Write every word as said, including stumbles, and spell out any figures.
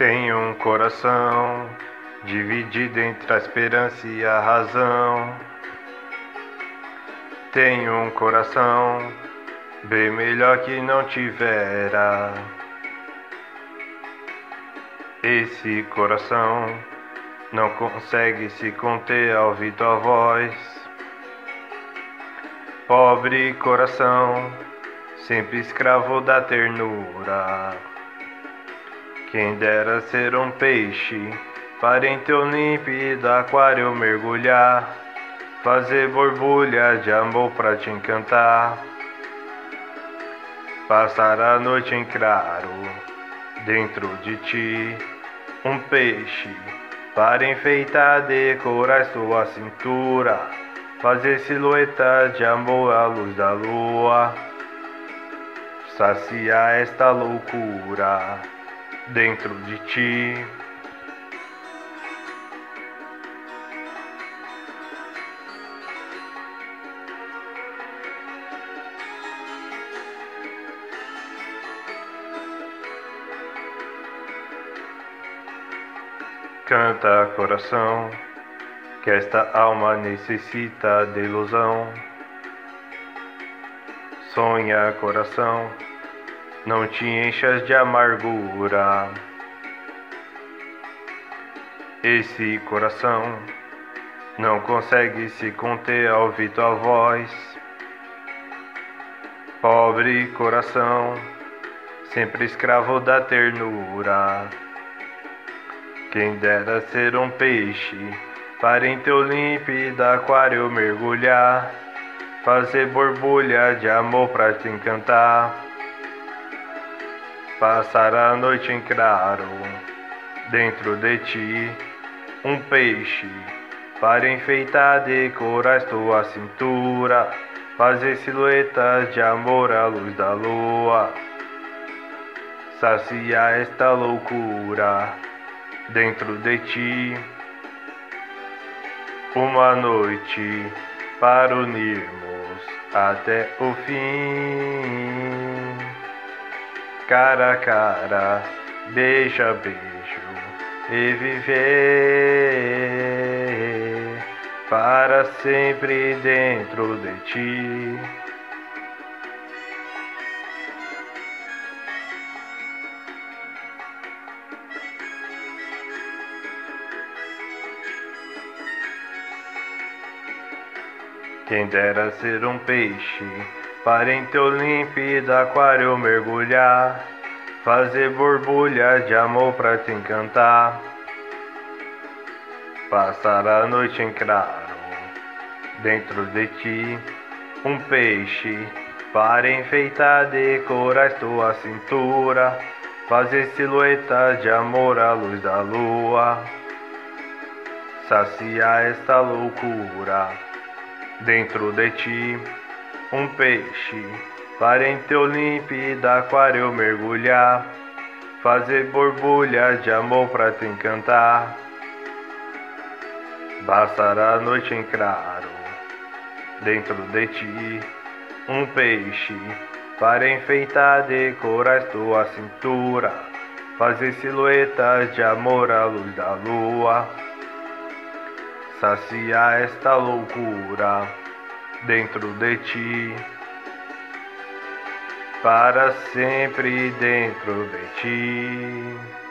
Tenho um coração dividido entre a esperança e a razão. Tenho um coração bem melhor que não tivera. Esse coração não consegue se conter ao ouvir tua voz. Pobre coração, sempre escravo da ternura. Quem dera ser um peixe para em teu límpido aquário mergulhar, fazer borbulha de amor pra te encantar, passar a noite em claro dentro de ti, um peixe para enfeitar, decorar sua cintura, fazer silhueta de amor à luz da lua, saciar esta loucura dentro de ti. Canta, coração, que esta alma necessita de ilusão. Sonha, coração, não te enchas de amargura. Esse coração não consegue se conter ao ouvir tua voz. Pobre coração, sempre escravo da ternura. Quem dera ser um peixe para em teu límpido aquário mergulhar, fazer borbulha de amor pra te encantar, passar a noite em claro dentro de ti, um peixe para enfeitar, decorar tua cintura, fazer silhuetas de amor à luz da lua, saciar esta loucura dentro de ti. Uma noite para unirmos até o fim, cara a cara, beijo a beijo, e viver para sempre dentro de ti. Quem dera ser um peixe para em teu límpido aquário mergulhar, fazer borbulha de amor pra te encantar, passar a noite em claro dentro de ti, um peixe para enfeitar, decorar tua cintura, fazer silhueta de amor à luz da lua, saciar esta loucura dentro de ti, um peixe para em teu límpido aquário mergulhar, fazer borbulha de amor pra te encantar, passar a noite em claro dentro de ti, um peixe para enfeitar, decorar tua cintura, fazer silhuetas de amor à luz da lua, saciar esta loucura dentro de ti, para sempre dentro de ti.